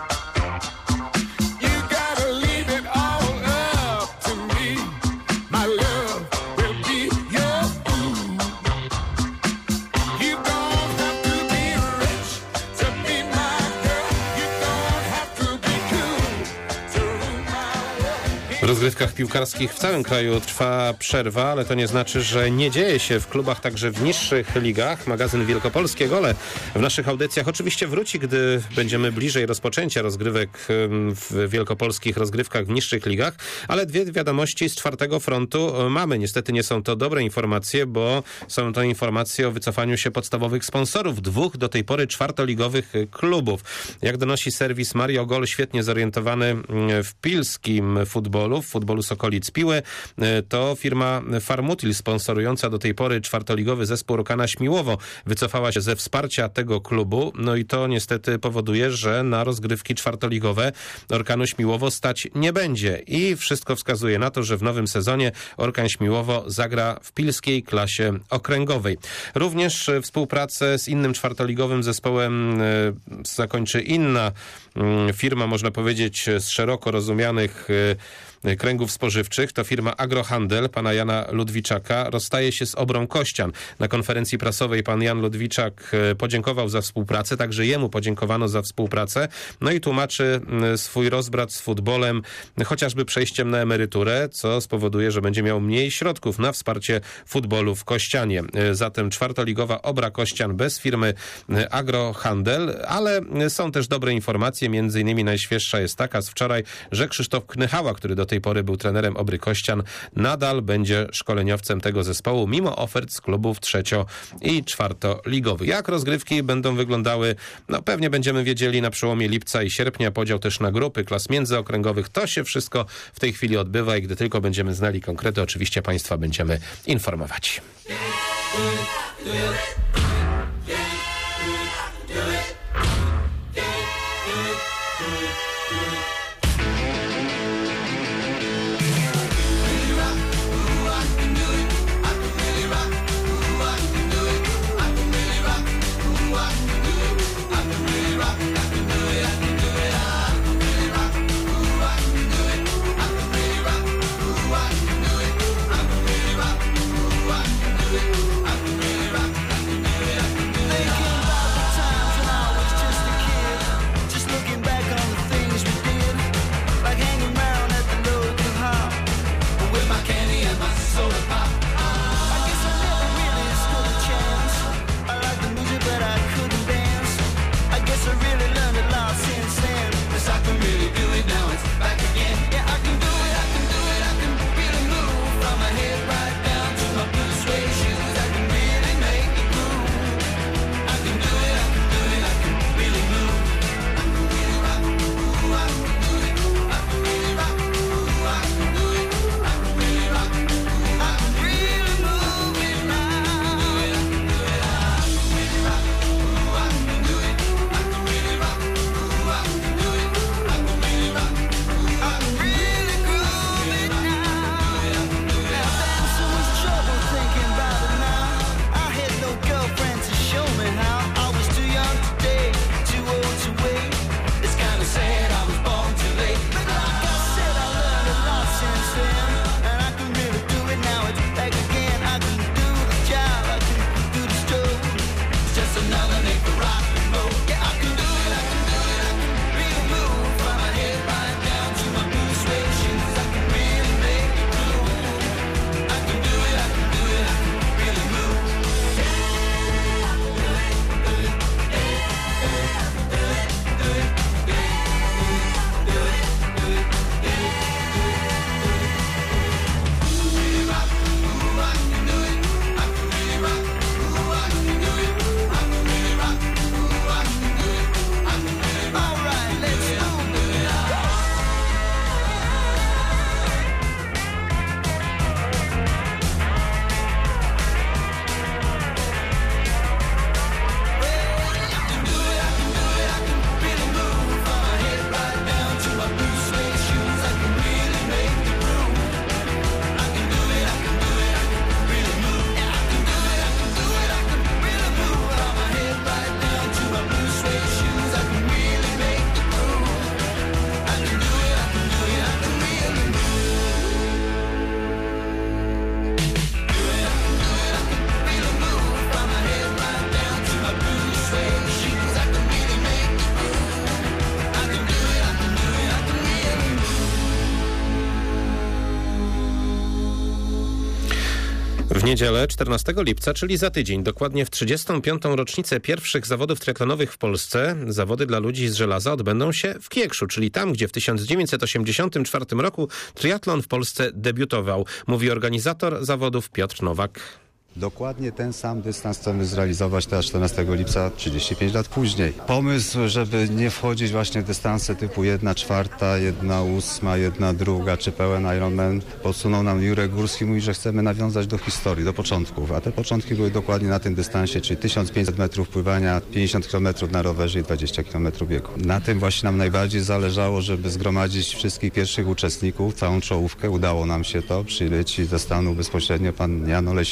You gotta leave it all up to me. My love will be your food. You don't have to be rich to be my girl. You don't have to be cool to rule my world. W rozgrywkach piłkarskich w całym kraju trwa przerwa, ale to nie znaczy, że nie dzieje się w klubach także w niższych ligach. Magazyn Wielkopolskie Gole w naszych audycjach oczywiście wróci, gdy będziemy bliżej rozpoczęcia rozgrywek w wielkopolskich rozgrywkach w niższych ligach, ale dwie wiadomości z czwartego frontu mamy. Niestety nie są to dobre informacje, bo są to informacje o wycofaniu się podstawowych sponsorów dwóch do tej pory czwartoligowych klubów. Jak donosi serwis Mario Gol, świetnie zorientowany w pilskim futbolu, w futbolu Sokolic Piły, to firma Farmutil sponsorująca do tej pory czwartoligowy zespół Orkana Śmiłowo wycofała się ze wsparcia tego klubu, no i to niestety powoduje, że na rozgrywki czwartoligowe Orkanu Śmiłowo stać nie będzie i wszystko wskazuje na to, że w nowym sezonie Orkan Śmiłowo zagra w pilskiej klasie okręgowej. Również współpracę z innym czwartoligowym zespołem zakończy inna firma, można powiedzieć, z szeroko rozumianych kręgów spożywczych, to firma Agrohandel pana Jana Ludwiczaka rozstaje się z Obrą Kościan. Na konferencji prasowej pan Jan Ludwiczak podziękował za współpracę, także jemu podziękowano za współpracę, no i tłumaczy swój rozbrat z futbolem, chociażby przejściem na emeryturę, co spowoduje, że będzie miał mniej środków na wsparcie futbolu w Kościanie. Zatem czwartoligowa Obra Kościan bez firmy Agrohandel, ale są też dobre informacje, między innymi najświeższa jest taka z wczoraj, że Krzysztof Knychała, który do tej pory był trenerem Obry Kościan, nadal będzie szkoleniowcem tego zespołu, mimo ofert z klubów trzecio- i czwartoligowych. Jak rozgrywki będą wyglądały, no pewnie będziemy wiedzieli na przełomie lipca i sierpnia. Podział też na grupy klas międzyokręgowych. To się wszystko w tej chwili odbywa i gdy tylko będziemy znali konkrety, oczywiście Państwa będziemy informować. W niedzielę 14 lipca, czyli za tydzień, dokładnie w 35. rocznicę pierwszych zawodów triatlonowych w Polsce, zawody dla ludzi z żelaza odbędą się w Kiekszu, czyli tam, gdzie w 1984 roku triatlon w Polsce debiutował, mówi organizator zawodów Piotr Nowak. Dokładnie ten sam dystans chcemy zrealizować teraz 14 lipca, 35 lat później. Pomysł, żeby nie wchodzić właśnie w dystanse typu 1/4, 1/8, 1/2 czy pełen Ironman, podsunął nam Jurek Górski, mówi, że chcemy nawiązać do historii, do początków, a te początki były dokładnie na tym dystansie, czyli 1500 metrów pływania, 50 km na rowerze i 20 km biegu. Na tym właśnie nam najbardziej zależało, żeby zgromadzić wszystkich pierwszych uczestników, całą czołówkę. Udało nam się to, przyleci ze Stanów bezpośrednio pan Jan Olesiński.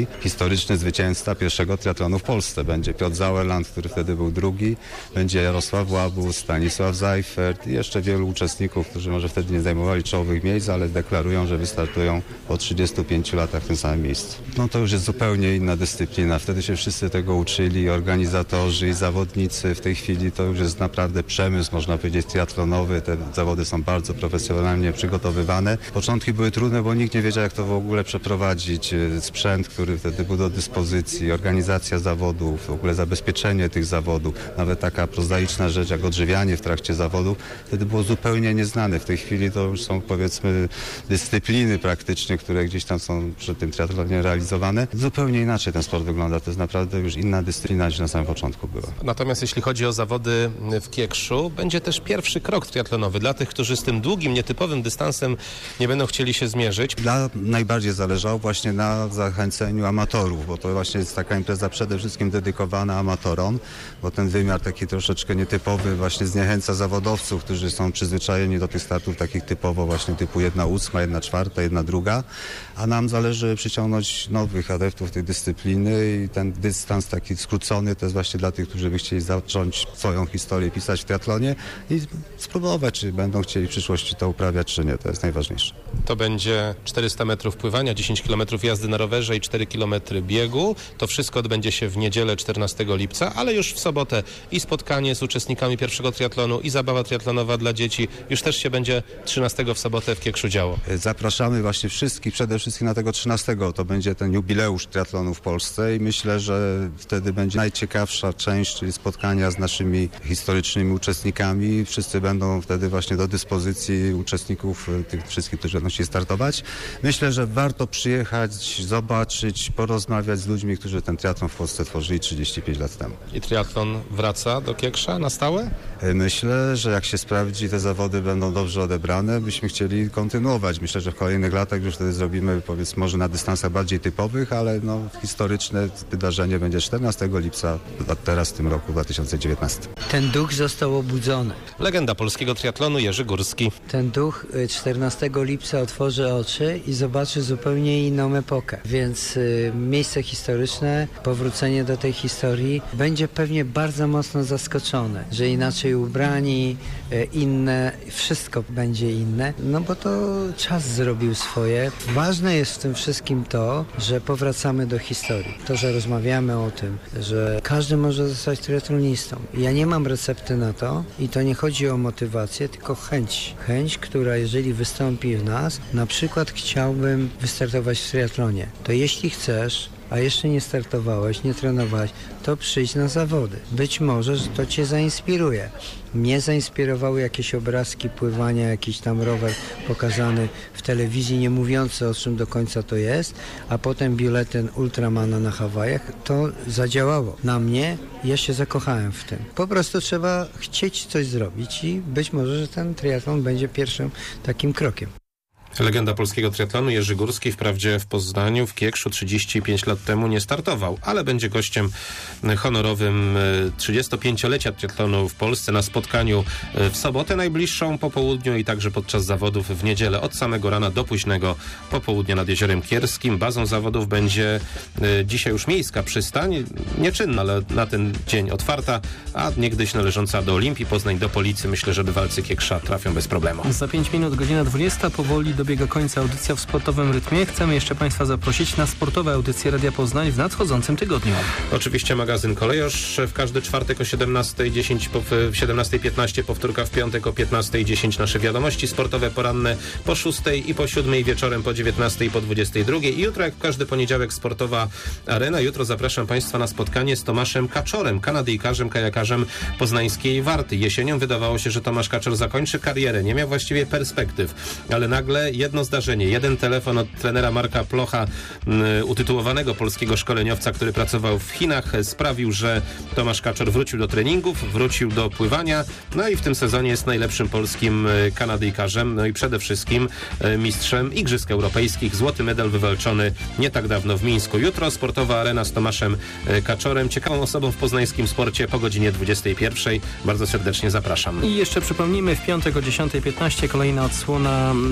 historyczny zwycięzca pierwszego triatlonu w Polsce. Będzie Piotr Sauerland, który wtedy był drugi, będzie Jarosław Łabus, Stanisław Seifert i jeszcze wielu uczestników, którzy może wtedy nie zajmowali czołowych miejsc, ale deklarują, że wystartują po 35 latach w tym samym miejscu. No to już jest zupełnie inna dyscyplina. Wtedy się wszyscy tego uczyli, organizatorzy i zawodnicy. W tej chwili to już jest naprawdę przemysł, można powiedzieć, triatlonowy. Te zawody są bardzo profesjonalnie przygotowywane. Początki były trudne, bo nikt nie wiedział, jak to w ogóle przeprowadzić. Sprzęt, który wtedy był do dyspozycji, organizacja zawodów, w ogóle zabezpieczenie tych zawodów. Nawet taka prozaiczna rzecz jak odżywianie w trakcie zawodów, wtedy było zupełnie nieznane. W tej chwili to już są, powiedzmy, dyscypliny praktycznie, które gdzieś tam są przy tym triatlonie realizowane. Zupełnie inaczej ten sport wygląda. To jest naprawdę już inna dyscyplina niż na samym początku była. Natomiast jeśli chodzi o zawody w Kiekszu, będzie też pierwszy krok triatlonowy dla tych, którzy z tym długim, nietypowym dystansem nie będą chcieli się zmierzyć. Najbardziej zależało właśnie na zachęceniu amatorów, bo to właśnie jest taka impreza przede wszystkim dedykowana amatorom, bo ten wymiar taki troszeczkę nietypowy właśnie zniechęca zawodowców, którzy są przyzwyczajeni do tych startów takich typowo właśnie typu 1/8, 1/4, 1/2, a nam zależy przyciągnąć nowych adeptów tej dyscypliny i ten dystans taki skrócony to jest właśnie dla tych, którzy by chcieli zacząć swoją historię pisać w triatlonie i spróbować, czy będą chcieli w przyszłości to uprawiać, czy nie. To jest najważniejsze. To będzie 400 metrów pływania, 10 km jazdy na rowerze i 4 km biegu. To wszystko odbędzie się w niedzielę 14 lipca, ale już w sobotę i spotkanie z uczestnikami pierwszego triatlonu i zabawa triatlonowa dla dzieci. Już też się będzie 13 w sobotę w Kiekszu działo. Zapraszamy właśnie wszystkich, przede wszystkim na tego 13. To będzie ten jubileusz triatlonu w Polsce i myślę, że wtedy będzie najciekawsza część, czyli spotkania z naszymi historycznymi uczestnikami. Wszyscy będą wtedy właśnie do dyspozycji uczestników, tych wszystkich, którzy będą chcieli startować. Myślę, że warto przyjechać, zobaczyć, porozmawiać z ludźmi, którzy ten triatlon w Polsce tworzyli 35 lat temu. I triatlon wraca do Kieksza na stałe? Myślę, że jak się sprawdzi, te zawody będą dobrze odebrane, byśmy chcieli kontynuować. Myślę, że w kolejnych latach już wtedy zrobimy, powiedzmy, może na dystansach bardziej typowych, ale no, historyczne wydarzenie będzie 14 lipca, teraz w tym roku 2019. Ten duch został obudzony. Legenda polskiego triatlonu Jerzy Górski. Ten duch 14 lipca otworzy oczy i zobaczy zupełnie inną epokę. Więc miejsce historyczne, powrócenie do tej historii będzie pewnie bardzo mocno zaskoczone, że inaczej ubrani, inne, wszystko będzie inne, no bo to czas zrobił swoje. Ważne jest w tym wszystkim to, że powracamy do historii. To, że rozmawiamy o tym, że każdy może zostać triatlonistą. Ja nie mam recepty na to i to nie chodzi o motywację, tylko chęć. Chęć, która jeżeli wystąpi w nas, na przykład chciałbym wystartować w triatlonie, to jeśli chcesz, a jeszcze nie startowałeś, nie trenowałeś, to przyjdź na zawody. Być może, że to cię zainspiruje. Mnie zainspirowały jakieś obrazki pływania, jakiś tam rower pokazany w telewizji, nie mówiący o czym do końca to jest, a potem biuletyn Ultramana na Hawajach. To zadziałało na mnie, ja się zakochałem w tym. Po prostu trzeba chcieć coś zrobić i być może, że ten triatlon będzie pierwszym takim krokiem. Legenda polskiego triatlonu Jerzy Górski, wprawdzie w Poznaniu, w Kiekszu 35 lat temu nie startował, ale będzie gościem honorowym 35-lecia triatlonu w Polsce na spotkaniu w sobotę najbliższą po południu i także podczas zawodów w niedzielę od samego rana do późnego popołudnia nad Jeziorem Kierskim. Bazą zawodów będzie dzisiaj już miejska przystań, nieczynna, ale na ten dzień otwarta, a niegdyś należąca do Olimpii Poznań, do Policy. Myślę, że bywalcy Kieksza trafią bez problemu. Za 5 minut, godzina 20, powoli dobiega końca audycja w sportowym rytmie. Chcemy jeszcze Państwa zaprosić na sportowe audycje Radia Poznań w nadchodzącym tygodniu. Oczywiście magazyn Kolejorz w każdy czwartek o 17:10, w 17:15, powtórka w piątek o 15:10. Nasze wiadomości sportowe poranne po 6:00 i po 7:00 wieczorem, po 19:00 i po 22:00. I jutro, jak każdy poniedziałek, sportowa arena. Jutro zapraszam Państwa na spotkanie z Tomaszem Kaczorem, Kanadyjkarzem, kajakarzem poznańskiej Warty. Jesienią wydawało się, że Tomasz Kaczor zakończy karierę. Nie miał właściwie perspektyw, ale nagle jedno zdarzenie, jeden telefon od trenera Marka Plocha, utytułowanego polskiego szkoleniowca, który pracował w Chinach, sprawił, że Tomasz Kaczor wrócił do treningów, wrócił do pływania, no i w tym sezonie jest najlepszym polskim kanadyjkarzem, no i przede wszystkim mistrzem Igrzysk Europejskich. Złoty medal wywalczony nie tak dawno w Mińsku. Jutro sportowa arena z Tomaszem Kaczorem, ciekawą osobą w poznańskim sporcie po godzinie 21:00. Bardzo serdecznie zapraszam. I jeszcze przypomnijmy, w piątek o 10:15 kolejna odsłona naszych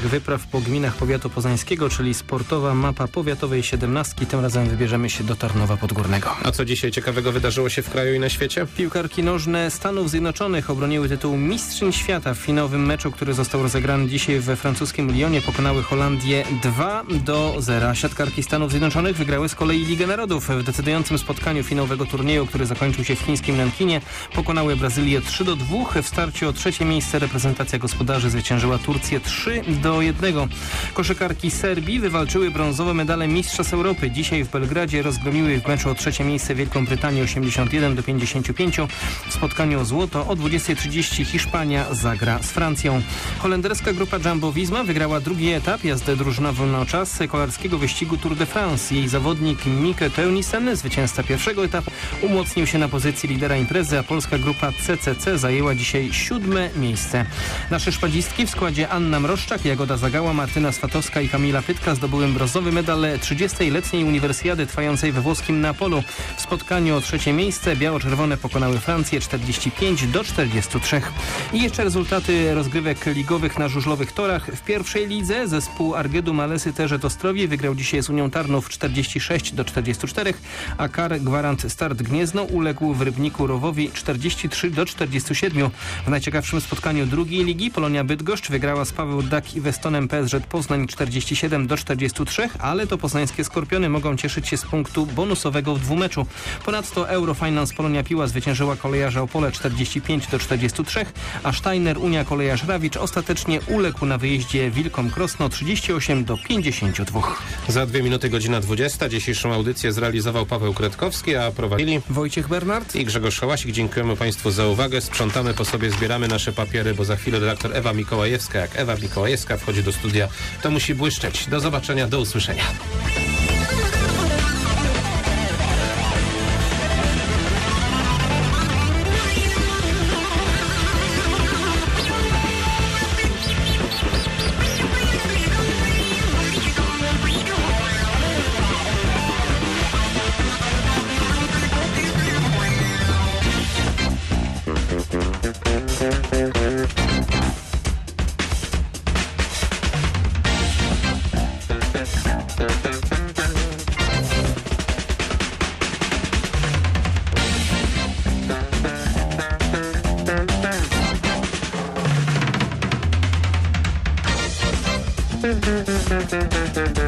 wypraw po gminach powiatu poznańskiego, czyli sportowa mapa powiatowej 17. Tym razem wybierzemy się do Tarnowa Podgórnego. A co dzisiaj ciekawego wydarzyło się w kraju i na świecie? Piłkarki nożne Stanów Zjednoczonych obroniły tytuł mistrzyń świata w finałowym meczu, który został rozegrany dzisiaj we francuskim Lyonie. Pokonały Holandię 2-0. Siatkarki Stanów Zjednoczonych wygrały z kolei Ligę Narodów. W decydującym spotkaniu finałowego turnieju, który zakończył się w chińskim Nankinie, pokonały Brazylię 3-2. W starciu o trzecie miejsce reprezentacja gospodarzy zwyciężyła Turcję 3-1. Koszykarki Serbii wywalczyły brązowe medale Mistrzostw Europy. Dzisiaj w Belgradzie rozgromiły w meczu o trzecie miejsce Wielką Brytanię 81-55. W spotkaniu o złoto o 20:30 Hiszpania zagra z Francją. Holenderska grupa Jumbo-Visma wygrała drugi etap jazdy drużynową na czas kolarskiego wyścigu Tour de France. Jej zawodnik Mieke Teunissen, zwycięzca pierwszego etapu, umocnił się na pozycji lidera imprezy, a polska grupa CCC zajęła dzisiaj 7. miejsce. Nasze szpadzistki w składzie Anna Mroszczak, Jagoda Zagała, Martyna Swatowska i Kamila Pytka zdobyły brązowy medal 30. letniej uniwersjady trwającej we włoskim Neapolu. W spotkaniu o trzecie miejsce biało-czerwone pokonały Francję 45-43. I jeszcze rezultaty rozgrywek ligowych na żużlowych torach. W pierwszej lidze zespół Argedu Malesy Terzet Ostrowie wygrał dzisiaj z Unią Tarnów 46-44, a KAR Gwarant Start Gniezno uległ w Rybniku Rowowi 43-47. W najciekawszym spotkaniu drugiej ligi Polonia Bydgoszcz wygrała z Paweł Dak i Westonem PSŻ Poznań 47-43, ale to poznańskie Skorpiony mogą cieszyć się z punktu bonusowego w dwumeczu. Ponadto Eurofinance Polonia Piła zwyciężyła Kolejarza Opole 45-43, a Steiner Unia Kolejarz Rawicz ostatecznie uległ na wyjeździe Wilkom Krosno 38-52. Za 2 minuty godzina 20. Dzisiejszą audycję zrealizował Paweł Kretkowski, a prowadzili Wojciech Bernard i Grzegorz Hałasik. Dziękujemy Państwu za uwagę. Sprzątamy po sobie, zbieramy nasze papiery, bo za chwilę redaktor Ewa Mikołajewska. Jak Ewa Mikołajewska wchodzi do studia, to musi błyszczeć. Do zobaczenia, do usłyszenia. Thank you.